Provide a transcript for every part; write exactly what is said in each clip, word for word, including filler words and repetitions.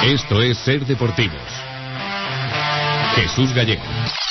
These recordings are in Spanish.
Esto es Ser Deportivos. Jesús Gallego.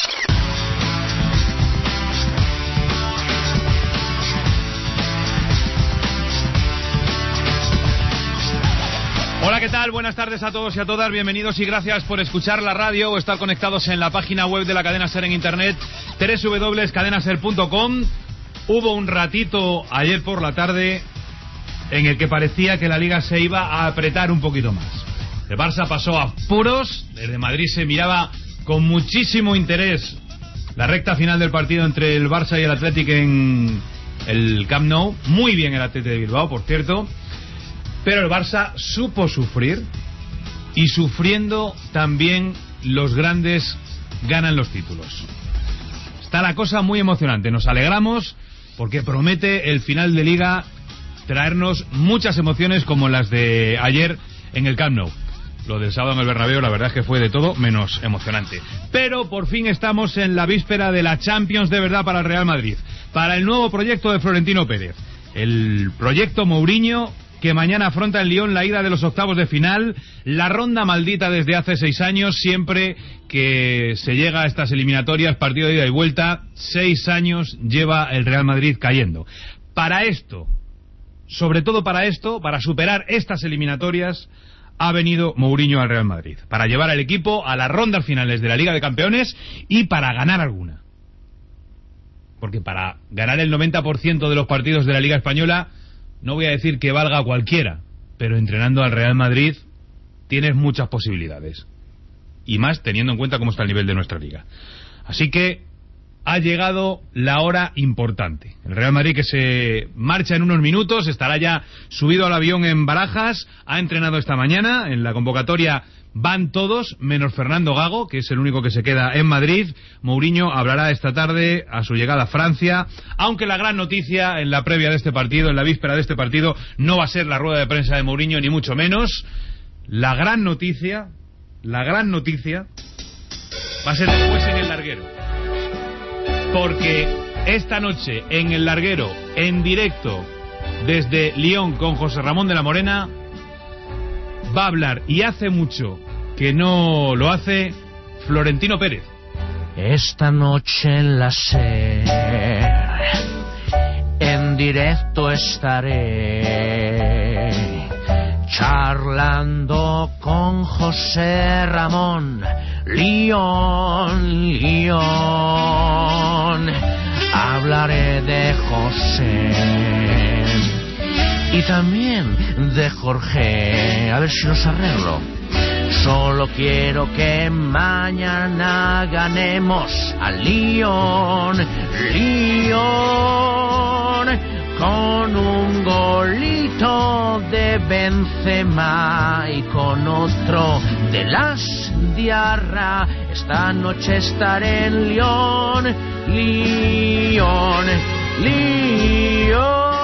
Hola, ¿qué tal? Buenas tardes a todos y a todas, bienvenidos y gracias por escuchar la radio o estar conectados en la página web de la cadena SER en internet, doble u doble u doble u punto cadena ser punto com. Hubo un ratito ayer por la tarde en el que parecía que la Liga se iba a apretar un poquito más. El Barça pasó a apuros, desde Madrid se miraba con muchísimo interés la recta final del partido entre el Barça y el Athletic en el Camp Nou. Muy bien el Athletic de Bilbao, por cierto. Pero el Barça supo sufrir, y sufriendo también los grandes ganan los títulos. Está la cosa muy emocionante, nos alegramos porque promete el final de Liga traernos muchas emociones como las de ayer en el Camp Nou. Lo del sábado en el Bernabéu la verdad es que fue de todo menos emocionante. Pero por fin estamos en la víspera de la Champions de verdad para el Real Madrid, para el nuevo proyecto de Florentino Pérez, el proyecto Mourinho, que mañana afronta en Lyon la ida de los octavos de final, la ronda maldita desde hace seis años, siempre que se llega a estas eliminatorias, partido de ida y vuelta, seis años lleva el Real Madrid cayendo. Para esto, sobre todo para esto, para superar estas eliminatorias, ha venido Mourinho al Real Madrid, para llevar al equipo a las rondas finales de la Liga de Campeones y para ganar alguna. Porque para ganar el noventa por ciento de los partidos de la Liga Española, no voy a decir que valga a cualquiera, pero entrenando al Real Madrid tienes muchas posibilidades. Y más teniendo en cuenta cómo está el nivel de nuestra liga. Así que ha llegado la hora importante. El Real Madrid, que se marcha en unos minutos, estará ya subido al avión en Barajas, ha entrenado esta mañana, en la convocatoria van todos, menos Fernando Gago, que es el único que se queda en Madrid. Mourinho hablará esta tarde a su llegada a Francia, aunque la gran noticia en la previa de este partido, en la víspera de este partido, no va a ser la rueda de prensa de Mourinho, ni mucho menos. La gran noticia, la gran noticia, va a ser después en el larguero. Porque esta noche en el larguero, en directo, desde Lyon con José Ramón de la Morena, va a hablar, y hace mucho que no lo hace, Florentino Pérez. Esta noche en la SER, en directo estaré, charlando con José Ramón. Lyon, Lyon, hablaré de José y también de Jorge, a ver si los arreglo. Solo quiero que mañana ganemos al Lyon, Lyon, con un golito de Benzema y con otro de las Diarra. Esta noche estaré en Lyon, Lyon, Lyon.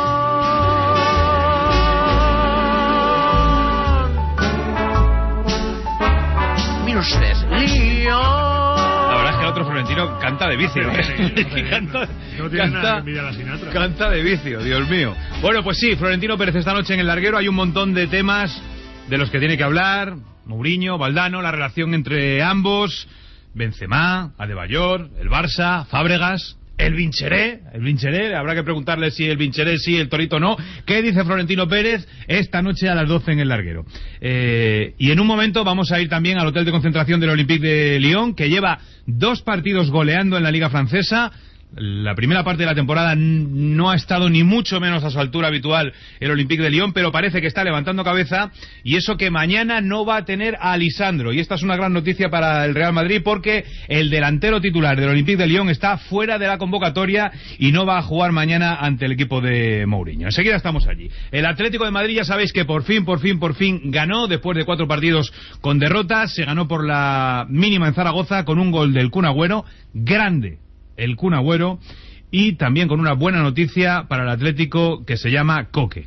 Usted, Lyon. La verdad es que el otro Florentino canta de vicio, ¿eh? canta, no tiene canta, nada que envidiar a Sinatra. Canta de vicio, Dios mío. Bueno, pues sí, Florentino Pérez esta noche en el larguero. Hay un montón de temas de los que tiene que hablar. Mourinho, Valdano, la relación entre ambos, Benzema, Adebayor, el Barça, Fábregas, el Vincheré, el Vincheré, habrá que preguntarle si el Vincheré sí, el Torito no. ¿Qué dice Florentino Pérez esta noche a las doce en el larguero? Eh, y en un momento vamos a ir también al hotel de concentración del Olympique de Lyon, que lleva dos partidos goleando en la Liga Francesa. La primera parte de la temporada no ha estado ni mucho menos a su altura habitual el Olympique de Lyon, pero parece que está levantando cabeza, y eso que mañana no va a tener a Lisandro, y esta es una gran noticia para el Real Madrid porque el delantero titular del Olympique de Lyon está fuera de la convocatoria y no va a jugar mañana ante el equipo de Mourinho. Enseguida estamos allí. El Atlético de Madrid, ya sabéis que por fin, por fin, por fin ganó después de cuatro partidos con derrotas. Se ganó por la mínima en Zaragoza con un gol del Kun Agüero, grande el Kun Agüero, y también con una buena noticia para el Atlético que se llama Coque.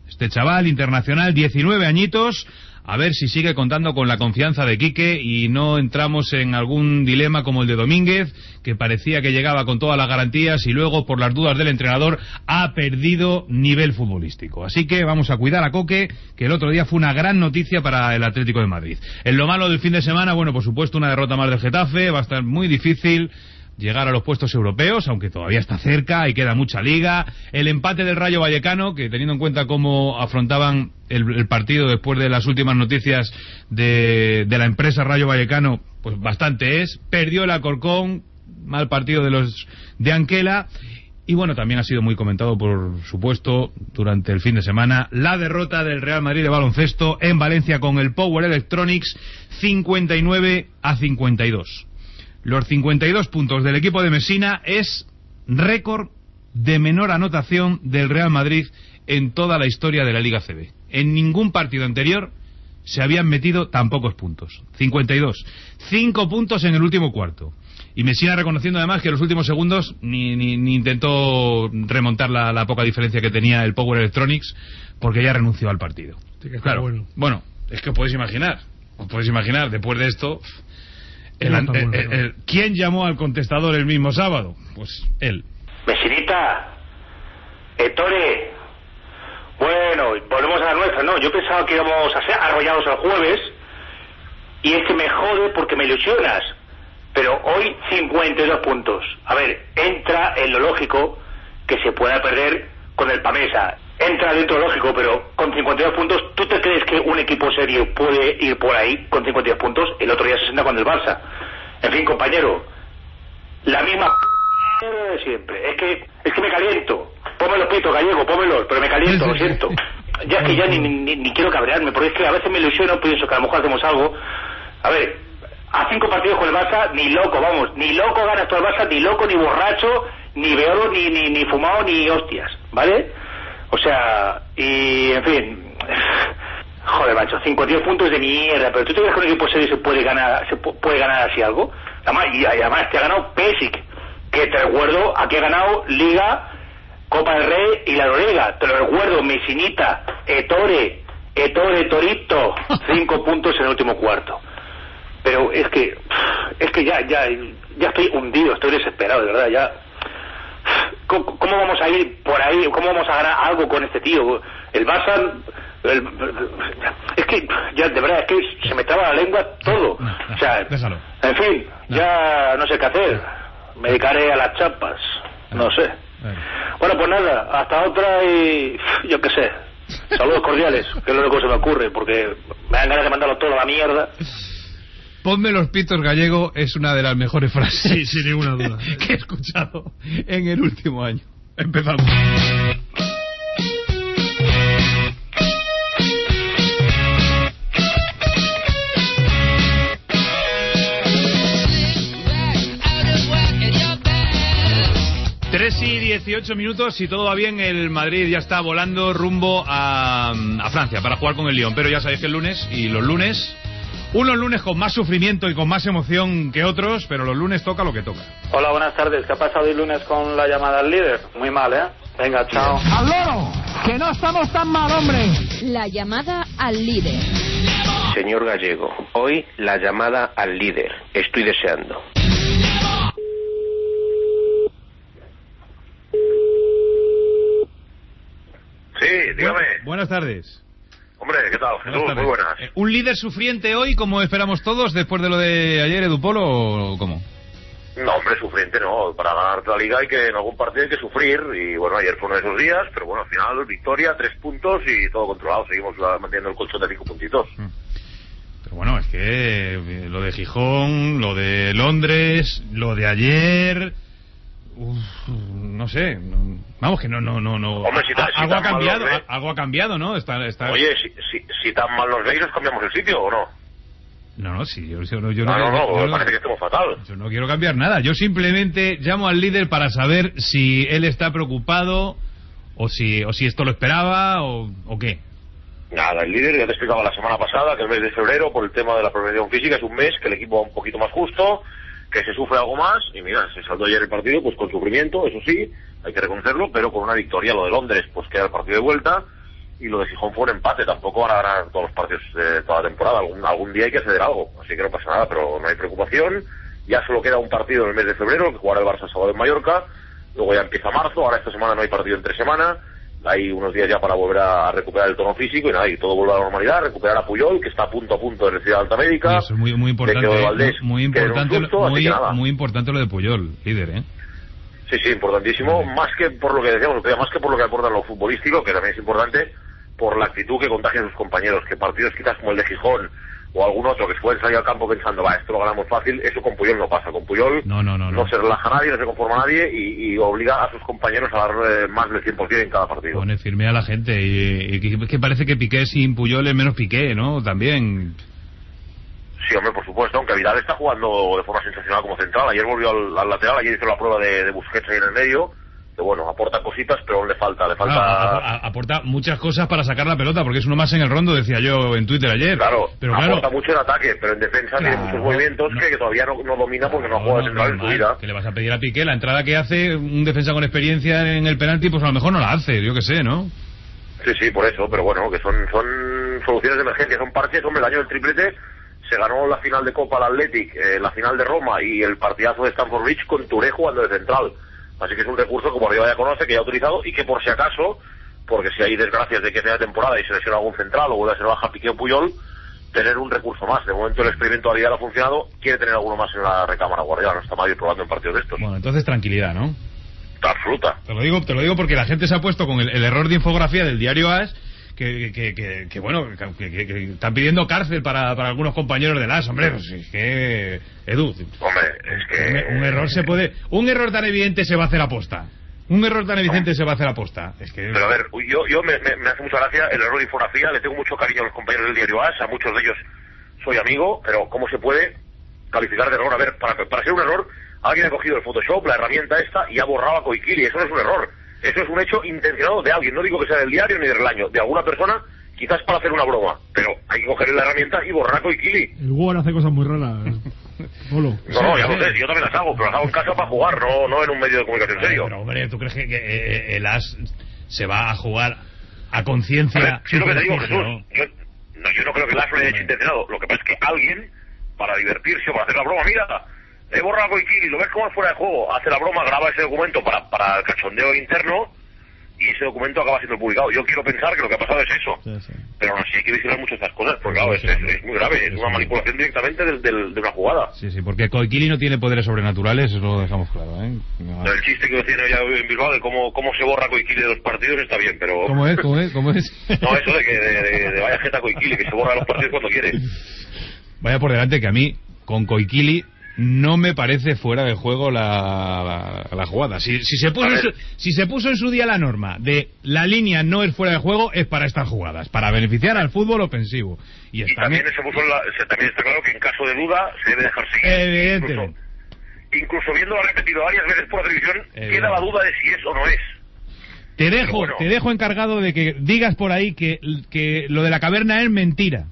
Este chaval internacional, diecinueve añitos, a ver si sigue contando con la confianza de Quique y no entramos en algún dilema como el de Domínguez, que parecía que llegaba con todas las garantías y luego, por las dudas del entrenador, ha perdido nivel futbolístico. Así que vamos a cuidar a Coque, que el otro día fue una gran noticia para el Atlético de Madrid. En lo malo del fin de semana, bueno, por supuesto, una derrota más del Getafe, va a estar muy difícil llegar a los puestos europeos, aunque todavía está cerca y queda mucha liga. El empate del Rayo Vallecano, que teniendo en cuenta cómo afrontaban el, el partido después de las últimas noticias de, de la empresa Rayo Vallecano, pues bastante es. Perdió el Alcorcón, mal partido de los de Anquela. Y bueno, también ha sido muy comentado, por supuesto, durante el fin de semana, la derrota del Real Madrid de baloncesto en Valencia con el Power Electronics, cincuenta y nueve a cincuenta y dos. Los cincuenta y dos puntos del equipo de Messina es récord de menor anotación del Real Madrid en toda la historia de la Liga A C B. En ningún partido anterior se habían metido tan pocos puntos. cincuenta y dos. Cinco puntos en el último cuarto. Y Messina reconociendo además que en los últimos segundos ni, ni, ni intentó remontar la, la poca diferencia que tenía el Power Electronics, porque ya renunció al partido. Sí, que claro, bueno. bueno, es que os podéis imaginar, os podéis imaginar, después de esto... El, el, el, el, el, ¿Quién llamó al contestador el mismo sábado? Pues él. Mesinita, Ettore, bueno, volvemos a la nuestra, ¿no? Yo pensaba que íbamos a ser arrollados el jueves y es que me jode porque me ilusionas, pero hoy cincuenta y dos puntos. A ver, entra en lo lógico que se pueda perder con el Pamesa. Entra dentro de lo lógico, pero con cincuenta y dos puntos, ¿tú te crees que un equipo serio puede ir por ahí con cincuenta y dos puntos? El otro día sesenta con el Barça. En fin, compañero, la misma p... de siempre. Es que es que me caliento. Ponme los pitos, Gallego, pónmelos, pero me caliento, lo siento. Ya es que ya ni, ni, ni quiero cabrearme, porque es que a veces me ilusiono, pienso que a lo mejor hacemos algo. A ver, a cinco partidos con el Barça, ni loco, vamos, ni loco ganas tú al Barça, ni loco, ni borracho, ni beodo, ni, ni, ni fumado, ni hostias, ¿vale? O sea, y en fin, joder, macho, cincuenta y dos puntos de mierda, pero ¿tú te crees que un equipo serio se puede ganar, se puede ganar así algo? Además, y además te ha ganado Pesic, que te recuerdo, aquí ha ganado Liga, Copa del Rey y la Euroliga, te lo recuerdo, Messinita, Ettore, Ettore Torito, cinco puntos en el último cuarto. Pero es que, es que ya, ya, ya estoy hundido, estoy desesperado, de verdad, ya... ¿Cómo, ¿Cómo vamos a ir por ahí? ¿Cómo vamos a ganar algo con este tío? El Barça... El, es que, ya, de verdad, es que se me traba la lengua todo. No, no, o sea, déjalo. En fin, no. Ya no sé qué hacer. Me dedicaré a las chapas. No sé. Bueno, pues nada, hasta otra y... yo qué sé. Saludos cordiales, que es lo único que se me ocurre, porque me dan ganas de mandarlo todo a la mierda. Ponme los pitos, Gallego, es una de las mejores frases, sí, sin ninguna duda, que he escuchado en el último año. Empezamos. tres y dieciocho minutos, si todo va bien, el Madrid ya está volando rumbo a, a Francia para jugar con el Lyon, pero ya sabéis que el lunes, y los lunes... Unos lunes con más sufrimiento y con más emoción que otros, pero los lunes toca lo que toca. Hola, buenas tardes. ¿Qué ha pasado el lunes con la llamada al líder? Muy mal, ¿eh? Venga, chao. ¡Al loro! ¡Que no estamos tan mal, hombre! La llamada al líder. Señor Gallego, hoy la llamada al líder. Estoy deseando. Sí, dígame. Bu- buenas tardes. Hombre, ¿qué tal, Jesús? Muy buenas. Eh, ¿Un líder sufriente hoy, como esperamos todos, después de lo de ayer, Edu Polo, o cómo? No, hombre, sufriente no. Para ganar la Liga hay que, en algún partido hay que sufrir, y bueno, ayer fue uno de esos días, pero bueno, al final, victoria, tres puntos y todo controlado. Seguimos manteniendo el colchón de cinco puntitos. Pero bueno, es que eh, lo de Gijón, lo de Londres, lo de ayer... Uf, no sé, no, vamos que no, no, no, no. Hombre, si ta, a, si algo ha cambiado, ve... algo ha cambiado, ¿no? Está, está... Oye, si, si, si tan mal los veis, ¿os cambiamos el sitio o no? No, no, sí, yo, yo, yo no, no, no, no, yo, no, no, parece que estemos fatal. Yo no quiero cambiar nada, yo simplemente llamo al líder para saber si él está preocupado o si, o si esto lo esperaba o, o qué. Nada, el líder ya te explicaba la semana pasada que el mes de febrero, por el tema de la preparación física, es un mes que el equipo va un poquito más justo, que se sufre algo más, y mira, se saldó ayer el partido pues con sufrimiento, eso sí, hay que reconocerlo, pero con una victoria. Lo de Londres pues queda el partido de vuelta, y lo de Gijón fue un empate, tampoco van a ganar todos los partidos de toda la temporada, algún, algún día hay que ceder algo, así que no pasa nada, pero no hay preocupación. Ya solo queda un partido en el mes de febrero, que jugará el Barça sábado en Mallorca, luego ya empieza marzo, ahora esta semana no hay partido entre semana, hay unos días ya para volver a recuperar el tono físico y nada, y todo vuelve a la normalidad, recuperar a Puyol, que está a punto a punto de recibir alta médica. Eso es muy, muy importante, de Valdés, muy, muy importante, susto, muy, muy importante lo de Puyol, líder, ¿eh? Sí, sí, importantísimo, sí. Más que por lo que decíamos, más que por lo que aporta lo futbolístico, que también es importante, por la actitud que contagian sus compañeros, que partidos quizás como el de Gijón o algún otro que se pueden salir al campo pensando, va, esto lo ganamos fácil, eso con Puyol no pasa, con Puyol no, no, no, no. no se relaja nadie, no se conforma nadie y, y obliga a sus compañeros a dar eh, más del cien por ciento en cada partido. Pone firme a la gente y, y que, que parece que Piqué sin Puyol es menos Piqué, ¿no? También... Sí, hombre, por supuesto, aunque Vidal está jugando de forma sensacional como central, ayer volvió al, al lateral, ayer hizo la prueba de, de Busquets ahí en el medio, que bueno, aporta cositas, pero aún le falta, le falta... Claro, a, a, aporta muchas cosas para sacar la pelota, porque es uno más en el rondo, decía yo en Twitter ayer. Claro, pero aporta claro, mucho en ataque, pero en defensa claro, tiene muchos movimientos no, que, que todavía no, no domina porque no, no ha jugado no, de central no, en su no, vida. ¿Qué le vas a pedir a Piqué? La entrada que hace un defensa con experiencia en el penalti, pues a lo mejor no la hace, yo qué sé, ¿no? Sí, sí, por eso, pero bueno, que son, son soluciones de emergencia, son parches, hombre, el año del triplete se ganó la final de Copa al Athletic, eh, la final de Roma y el partidazo de Stamford Bridge con Touré jugando de central. Así que es un recurso que Guardiola ya conoce, que ya ha utilizado y que por si acaso, porque si hay desgracias de que sea temporada y se lesiona algún central o vuelve a ser baja Piqué o Puyol, tener un recurso más. De momento el experimento todavía no ha funcionado, quiere tener alguno más en la recámara Guardiola, no está mal ir probando en partidos de estos. Bueno, entonces tranquilidad, ¿no? Absoluta. Te lo digo, te lo digo porque la gente se ha puesto con el, el error de infografía del diario AS, que, que, que, que bueno, que, que, que están pidiendo cárcel para, para algunos compañeros del AS, hombre, pues es que... Edu, hombre, es que... Un, un error se puede... Un error tan evidente se va a hacer aposta. Un error tan evidente no. se va a hacer aposta. Es que... Pero a ver, yo, yo me, me, me hace mucha gracia el error de infografía, le tengo mucho cariño a los compañeros del diario AS, a muchos de ellos soy amigo, pero ¿cómo se puede calificar de error? A ver, para, para ser un error, alguien ha cogido el Photoshop, la herramienta esta, y ha borrado a Koikili, eso no es un error. Eso es un hecho intencionado de alguien, no digo que sea del diario ni del año, de alguna persona, quizás para hacer una broma, pero hay que coger la herramienta y borrar a Koikili. El Word hace cosas muy raras, Polo. No, no, ya lo sé, yo también las hago, pero las hago en casa para jugar, no, no en un medio de comunicación serio. Pero hombre, ¿tú crees que, que eh, el AS se va a jugar a conciencia? Si es lo que te digo, Jesús, yo no, yo no creo que el AS lo haya hecho intencionado, lo que pasa es que alguien, para divertirse o para hacer la broma, mira... he borrado a Koikili, lo ves como es fuera de juego, hace la broma, graba ese documento para, para el cachondeo interno y ese documento acaba siendo publicado. Yo quiero pensar que lo que ha pasado es eso, sí, sí. Pero aún así hay que vigilar mucho estas cosas, porque claro, sí, es, es, es muy grave, sí, es una manipulación directamente del, del, de una jugada. Sí, sí, porque Koikili no tiene poderes sobrenaturales, eso lo dejamos claro, ¿eh? No. El chiste que tiene ya en Bilbao de cómo, cómo se borra Koikili de los partidos está bien, pero... ¿Cómo es? ¿Cómo es? ¿Cómo es? No, eso de que de, de, de vaya jeta Koikili, que se borra los partidos cuando quiere. Vaya por delante que a mí, con Koikili... no me parece fuera de juego la, la, la jugada. Si, si, se puso en su, si se puso en su día la norma de la línea no es fuera de juego, es para estas jugadas, para beneficiar al fútbol ofensivo. Y, y también, se puso la, se, también está claro que en caso de duda se debe dejar seguir. Evidentemente. Incluso, incluso viéndolo repetido varias veces por la televisión, queda la duda de si es o no es. Te dejo, bueno. te dejo encargado de que digas por ahí que, que lo de la caverna es mentira.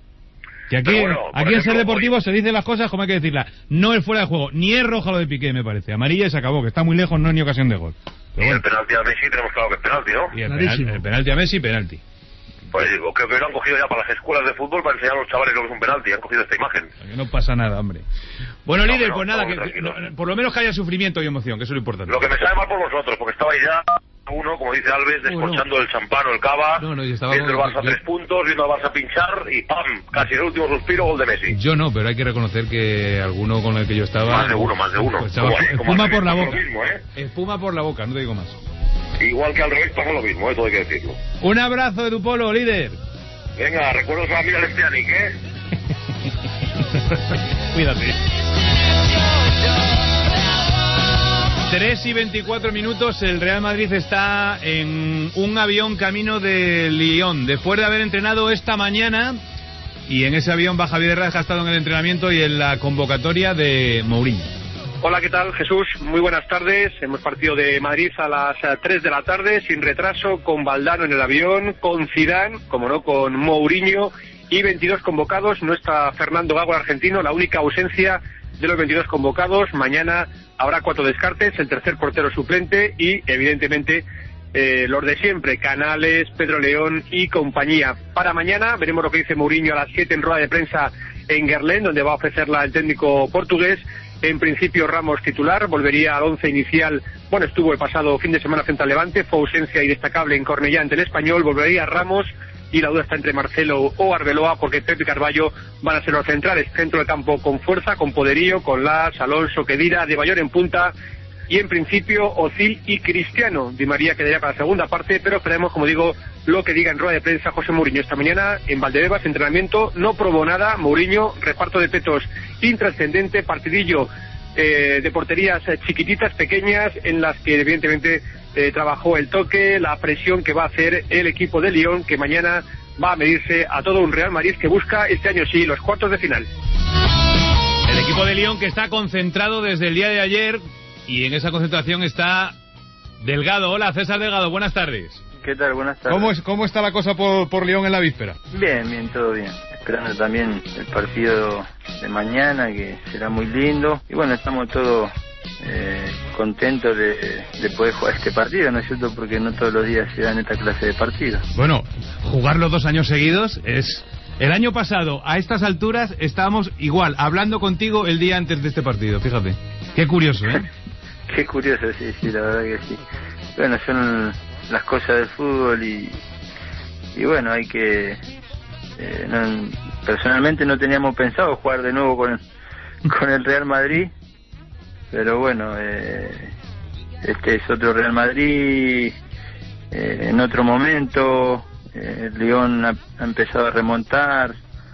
Que aquí, bueno, aquí en Ser Deportivo hoy... se dicen las cosas como hay que decirlas. No es fuera de juego, ni es roja lo de Piqué, me parece. Amarilla y se acabó, que está muy lejos, no es ni ocasión de gol. Pero y bueno. El penalti a Messi tenemos claro que es penalti, ¿no? Y el, penal, el penalti a Messi, penalti. Pues digo, creo que lo han cogido ya para las escuelas de fútbol para enseñar a los chavales lo que es un penalti. Han cogido esta imagen. Que no pasa nada, hombre. Bueno, no, líder, no, pues nada, no, que, no, por lo menos que haya sufrimiento y emoción, que eso es lo importante. Lo que me sabe mal por vosotros, porque estabais ya... uno, como dice Alves, descorchando uh, no. el champán o el cava, no, no, viendo el Barça a tres puntos, viendo al Barça pinchar y ¡pam! Casi el último suspiro, gol de Messi. Yo no, pero hay que reconocer que alguno con el que yo estaba... Más de uno, más de uno. Pues estaba, como, espuma como por la boca. Mismo, ¿eh? Espuma por la boca, no te digo más. Igual que al revés pasa lo mismo, eso hay que decirlo. Un abrazo de tu Polo, líder. Venga, recuerdos a la mira Lestianic, ¿eh? Cuídate. tres y veinticuatro minutos, el Real Madrid está en un avión camino de Lyon, después de haber entrenado esta mañana, y en ese avión va Javier Herrera, que ha estado en el entrenamiento y en la convocatoria de Mourinho. Hola, ¿qué tal, Jesús? Muy buenas tardes. Hemos partido de Madrid a las tres de la tarde, sin retraso, con Valdano en el avión, con Zidane, como no, con Mourinho, y veintidós convocados. No está Fernando Gago, el argentino, la única ausencia de los veintidós convocados. Mañana habrá cuatro descartes, el tercer portero suplente y, evidentemente, eh, los de siempre, Canales, Pedro León y compañía. Para mañana veremos lo que dice Mourinho a las siete en rueda de prensa en Gerlen, donde va a ofrecerla el técnico portugués. En principio Ramos titular, volvería al once inicial, bueno, estuvo el pasado fin de semana frente al Levante, fue ausencia indestacable en Cornellá ante el Español, volvería Ramos, y la duda está entre Marcelo o Arbeloa, porque Pepe y Carballo van a ser los centrales, centro del campo con fuerza, con poderío, con Las, Alonso, Khedira, De Bayor en punta, y en principio Ozil y Cristiano. Di María quedaría para la segunda parte, pero esperemos, como digo, lo que diga en rueda de prensa José Mourinho esta mañana en Valdebebas. Entrenamiento no probó nada Mourinho, reparto de petos intrascendente, partidillo eh, de porterías eh, chiquititas, pequeñas, en las que evidentemente eh, trabajó el toque, la presión que va a hacer el equipo de Lyon, que mañana va a medirse a todo un Real Madrid que busca este año sí los cuartos de final. El equipo de Lyon que está concentrado desde el día de ayer, y en esa concentración está Delgado. Hola, César Delgado, buenas tardes. ¿Qué tal? Buenas tardes. ¿Cómo, es, cómo está la cosa por, por Lyon en la víspera? Bien, bien, todo bien. Esperando también el partido de mañana, que será muy lindo. Y bueno, estamos todos eh, contentos de, de poder jugar este partido, ¿no es cierto? Porque no todos los días se dan esta clase de partidos. Bueno, jugar los dos años seguidos es... El año pasado, a estas alturas, estábamos igual, hablando contigo el día antes de este partido, fíjate. Qué curioso, ¿eh? Qué curioso, sí, sí, la verdad que sí. Bueno, son las cosas del fútbol y, y bueno, hay que... Eh, no, personalmente no teníamos pensado jugar de nuevo con, con el Real Madrid, pero bueno, eh, este es otro Real Madrid, eh, en otro momento, eh, el Lyon ha, ha empezado a remontar,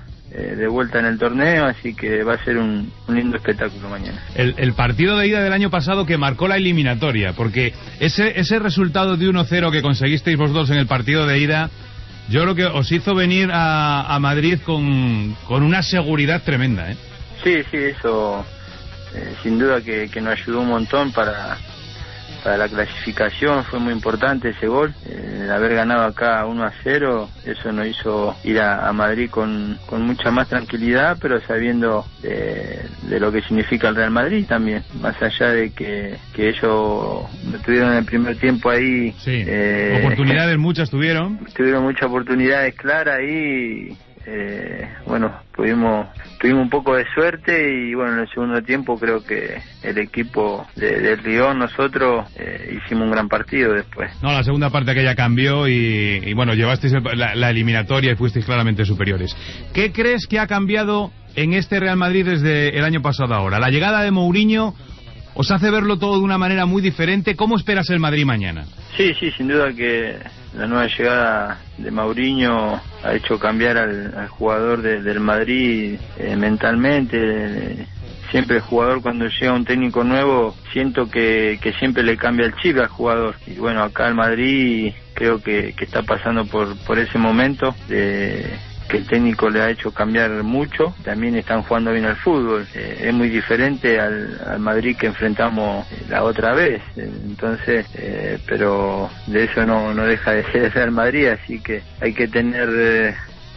de vuelta en el torneo, así que va a ser un, un lindo espectáculo mañana. El, el partido de ida del año pasado que marcó la eliminatoria, porque ese ese resultado de uno cero que conseguisteis vosotros en el partido de ida, yo creo que os hizo venir a, a Madrid con, con una seguridad tremenda, ¿eh? Sí, sí, eso eh, sin duda que, que nos ayudó un montón para... Para la clasificación fue muy importante ese gol, eh, el haber ganado acá uno a cero, eso nos hizo ir a, a Madrid con, con mucha más tranquilidad, pero sabiendo de, de lo que significa el Real Madrid también, más allá de que, que ellos tuvieron en el primer tiempo ahí... Sí, eh, oportunidades muchas tuvieron. Tuvieron muchas oportunidades claras y... Eh, bueno, tuvimos tuvimos un poco de suerte y bueno, en el segundo tiempo creo que el equipo de, de Lyon, nosotros eh, hicimos un gran partido después. No, la segunda parte aquella cambió y, y bueno, llevasteis el, la, la eliminatoria y fuisteis claramente superiores. ¿Qué crees que ha cambiado en este Real Madrid desde el año pasado ahora? La llegada de Mourinho os hace verlo todo de una manera muy diferente. ¿Cómo esperas el Madrid mañana? Sí, sí, sin duda que la nueva llegada de Mourinho ha hecho cambiar al, al jugador de, del Madrid eh, mentalmente. Eh, siempre el jugador, cuando llega un técnico nuevo, siento que, que siempre le cambia el chip al jugador. Y bueno, acá el Madrid creo que, que está pasando por, por ese momento de... que el técnico le ha hecho cambiar mucho. También están jugando bien al fútbol, eh, es muy diferente al, al Madrid que enfrentamos la otra vez, entonces eh, pero de eso no, no deja de ser el Madrid, así que hay que tener eh,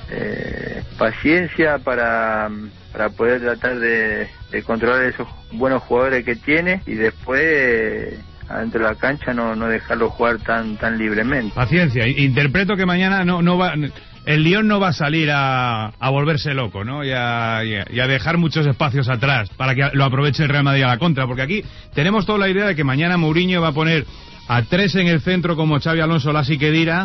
eh, paciencia para, para poder tratar de, de controlar esos buenos jugadores que tiene y después eh, adentro de la cancha no, no dejarlo jugar tan tan libremente. Paciencia, interpreto que mañana no, no va... El Lyon no va a salir a, a volverse loco, ¿no? Y a, y, a, y a dejar muchos espacios atrás para que lo aproveche el Real Madrid a la contra, porque aquí tenemos toda la idea de que mañana Mourinho va a poner a tres en el centro como Xavi Alonso, Las y Khedira,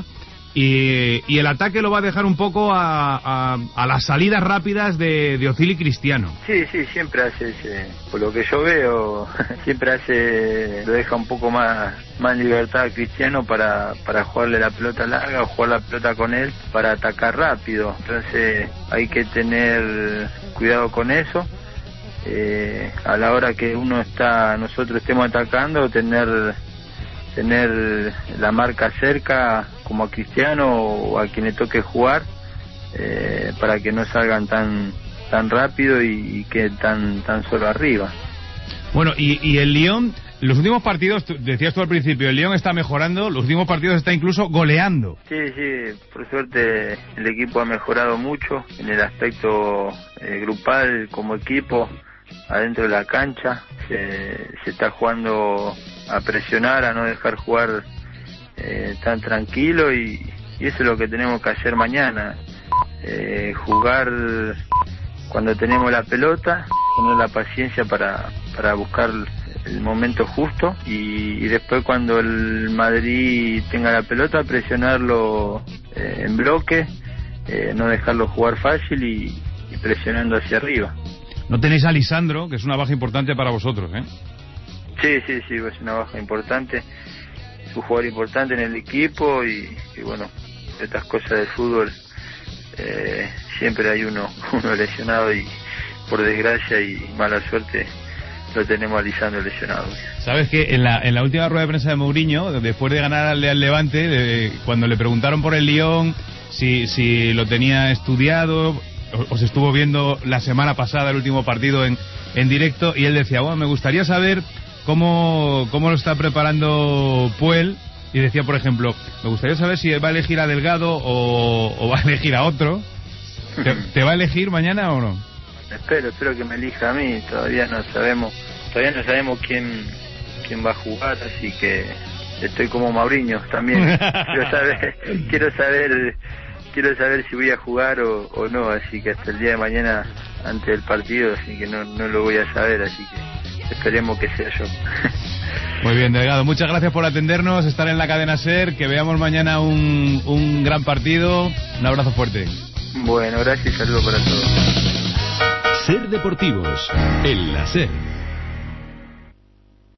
y, y el ataque lo va a dejar un poco a, a, a las salidas rápidas de, de Ozil y Cristiano. Sí, sí, siempre hace ese, por lo que yo veo, siempre hace, lo deja un poco más más libertad a Cristiano para, para jugarle la pelota larga o jugar la pelota con él para atacar rápido. Entonces hay que tener cuidado con eso. Eh, a la hora que uno está, nosotros estemos atacando, tener tener la marca cerca como a Cristiano o a quien le toque jugar eh, para que no salgan tan tan rápido y, y queden tan tan solo arriba. Bueno, y, y el Lyon, los últimos partidos, decías tú al principio, el Lyon está mejorando, los últimos partidos está incluso goleando. Sí, sí, por suerte el equipo ha mejorado mucho en el aspecto eh, grupal, como equipo, adentro de la cancha, se, se está jugando a presionar, a no dejar jugar eh, tan tranquilo y, y eso es lo que tenemos que hacer mañana, eh, jugar cuando tenemos la pelota, tener la paciencia para, para buscar el momento justo y, y después cuando el Madrid tenga la pelota presionarlo eh, en bloque, eh, no dejarlo jugar fácil y, y presionando hacia arriba. No tenéis a Lisandro, que es una baja importante para vosotros, ¿eh? Sí, sí, sí, es una baja importante, es un jugador importante en el equipo y, y bueno, estas cosas del fútbol, eh, siempre hay uno, uno lesionado y por desgracia y mala suerte lo tenemos a Lisandro lesionado. Sabes que en la, en la última rueda de prensa de Mourinho, después de ganar al, al Levante, de, cuando le preguntaron por el Lyon, si, si lo tenía estudiado, os estuvo viendo la semana pasada el último partido en, en directo, y él decía, bueno, me gustaría saber cómo, cómo lo está preparando Puel, y decía, por ejemplo, me gustaría saber si va a elegir a Delgado o, o va a elegir a otro. ¿Te, ¿Te va a elegir mañana o no? Espero, espero que me elija a mí, todavía no sabemos, todavía no sabemos quién quién va a jugar, así que estoy como Mourinho también, quiero saber, quiero saber, quiero saber si voy a jugar o, o no, así que hasta el día de mañana antes del partido, así que no, no lo voy a saber, así que esperemos que sea yo. Muy bien, Delgado, muchas gracias por atendernos, estar en la cadena SER, que veamos mañana un, un gran partido, un abrazo fuerte. Bueno, gracias y saludos para todos. SER Deportivos, en la SER.